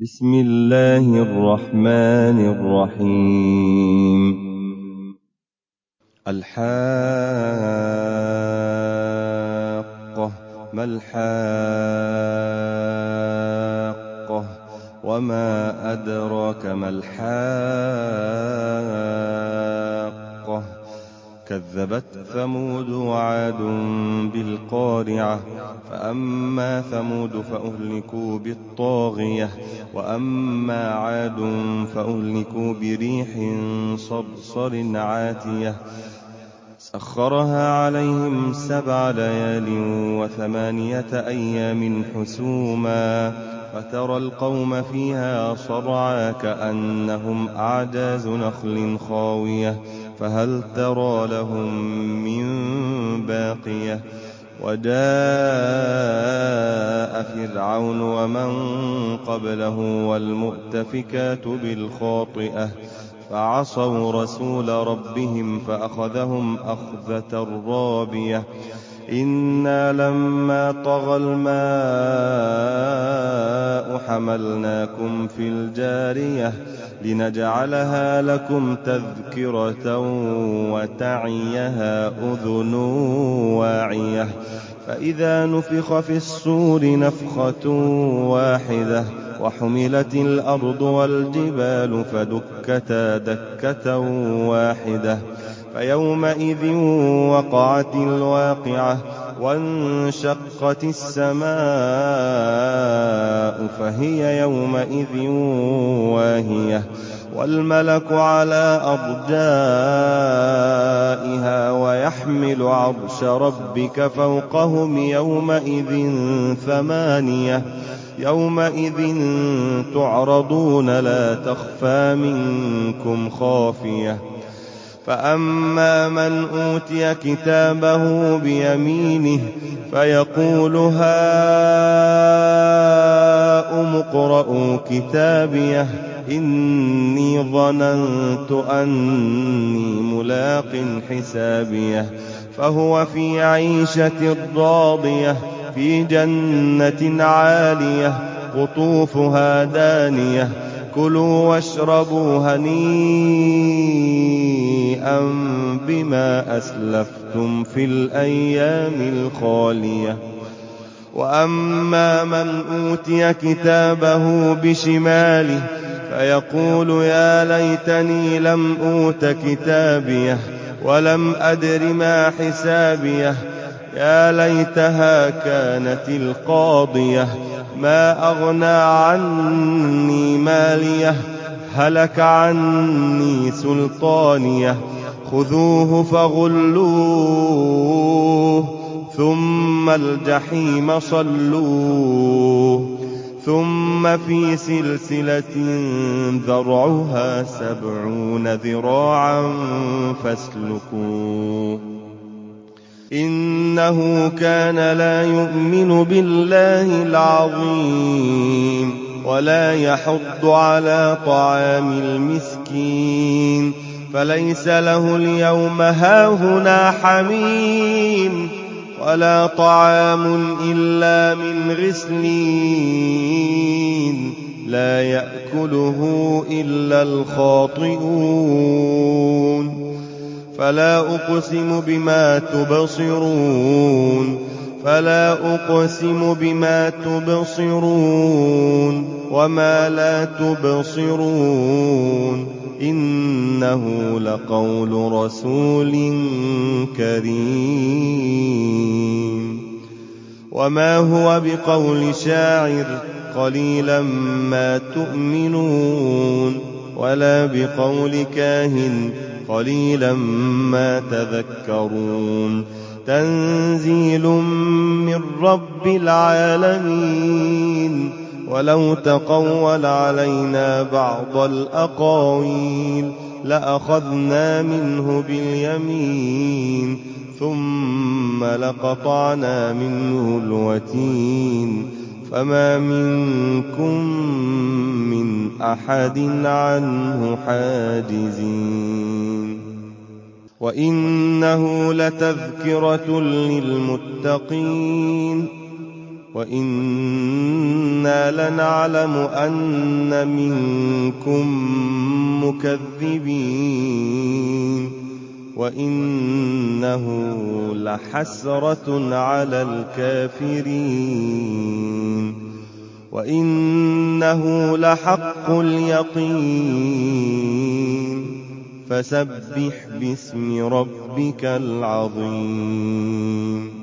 بسم الله الرحمن الرحيم. الحاقة ما الحاقة وما أدراك ما الحاقة كذبت ثمود وعاد بالقارعة فأما ثمود فأهلكوا بالطاغية وأما عاد فأهلكوا بريح صرصر عاتية سخرها عليهم 7 ليال و8 أيام حسوما فترى القوم فيها صرعى كأنهم أعجاز نخل خاوية فهل ترى لهم من باقية وجاء فرعون ومن قبله والمؤتفكات بالخاطئة فعصوا رسول ربهم فأخذهم أخذة رابية إنا لما طغى الماء حملناكم في الجارية لنجعلها لكم تذكرة وتعيها أذن واعية فإذا نفخ في الصور نفخة واحدة وحملت الأرض والجبال فدكتا دكة واحدة فيومئذ وقعت الواقعة وانشقت السماء فهي يومئذ واهية والملك على أرجائها ويحمل عرش ربك فوقهم يومئذ 8 يومئذ تعرضون لا تخفى منكم خافية فأما من أوتي كتابه بيمينه فيقول هاؤم اقرءوا كتابيه إني ظننت أني ملاق حسابيه فهو في عيشة راضية في جنة عالية قطوفها دانية كلوا واشربوا هنيئا بما أسلفتم في الأيام الخالية وأما من أوتي كتابه بشماله فيقول يا ليتني لم أوت كتابيه ولم أدر ما حسابيه يا ليتها كانت القاضية ما أغنى عني ماليه هلك عني سلطانيه خذوه فغلوه ثم الجحيم صلوه ثم في سلسلة ذرعها 70 ذراعا فاسلكوه إنه كان لا يؤمن بالله العظيم ولا يحض على طعام المسكين فليس له اليوم هاهنا حميم ولا طعام إلا من غسلين لا يأكله إلا الخاطئون فلا أقسم بما تبصرون وما لا تبصرون إنه لقول رسول كريم وما هو بقول شاعر قليلا ما تؤمنون ولا بقول كاهن قليلا ما تذكرون تنزيل من رب العالمين ولو تقول علينا بعض الأقاويل لأخذنا منه باليمين ثم لقطعنا منه الوتين فما منكم من أحد عنه حاجزين وإنه لتذكرة للمتقين وإنا لنعلم أن منكم مكذبين وإنه لحسرة على الكافرين وإنه لحق اليقين فسبح باسم ربك العظيم